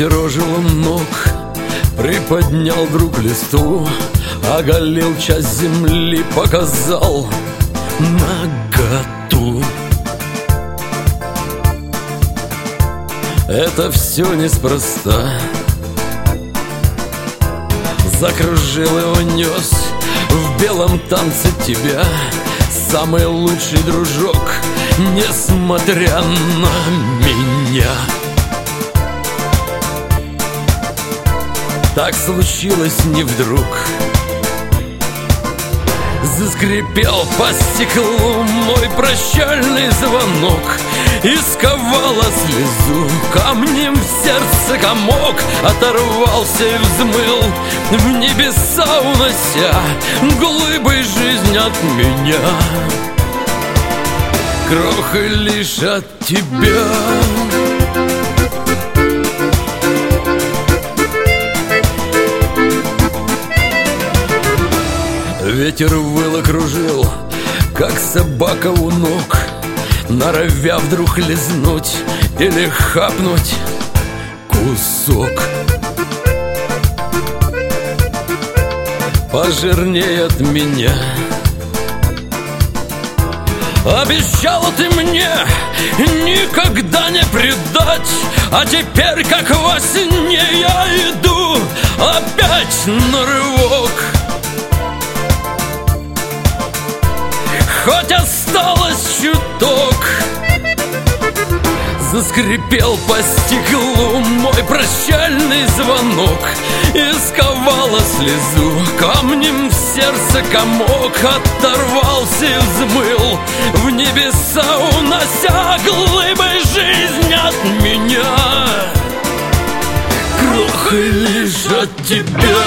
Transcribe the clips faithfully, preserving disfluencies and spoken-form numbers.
Ветер ожил ног, приподнял вдруг листву, оголил часть земли, показал наготу. Это все неспроста. Закружил и унес в белом танце тебя самый лучший дружок, несмотря на меня. Так случилось не вдруг. Заскрипел по стеклу мой прощальный звонок, и сковала слезу камнем в сердце комок. Оторвался и взмыл в небеса, унося глыбой жизнь от меня. Крохой лишь от тебя. Ветер выл и кружил, как собака у ног, норовя вдруг лизнуть или хапнуть кусок. Пожирнее от меня. Обещала ты мне никогда не предать, а теперь, как во сне, я иду опять на рывок. Хоть осталось чуток. Заскрипел по стеклу мой прощальный звонок, и сковала слезу камнем в сердце комок. Оторвался и взмыл в небеса, унося глыбой жизнь от меня. Крохой лишь от тебя.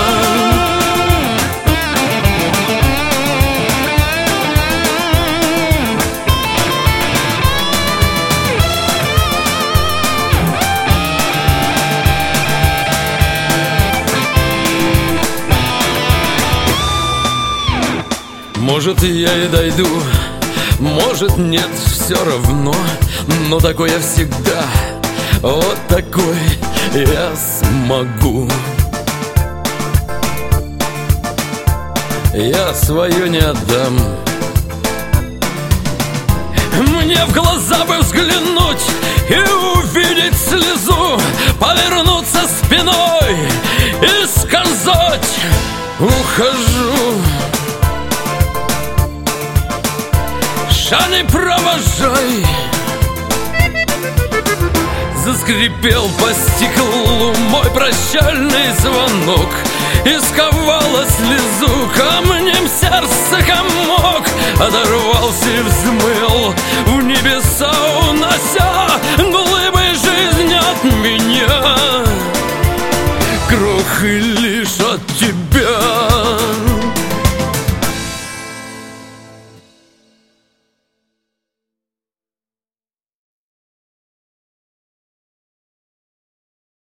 Может, я и дойду, может, нет, все равно. Но такой я всегда, вот такой я смогу. Я свое не отдам. Мне в глаза бы взглянуть и увидеть слезу, повернуться спиной и сказать: ухожу. Шаны провожай. Заскрипел по стеклу мой прощальный звонок, и сковала слезу камнем сердце комок. Оторвался и взмыл в небеса, унося глыбой жизнь от меня. Крохой лишь от тебя.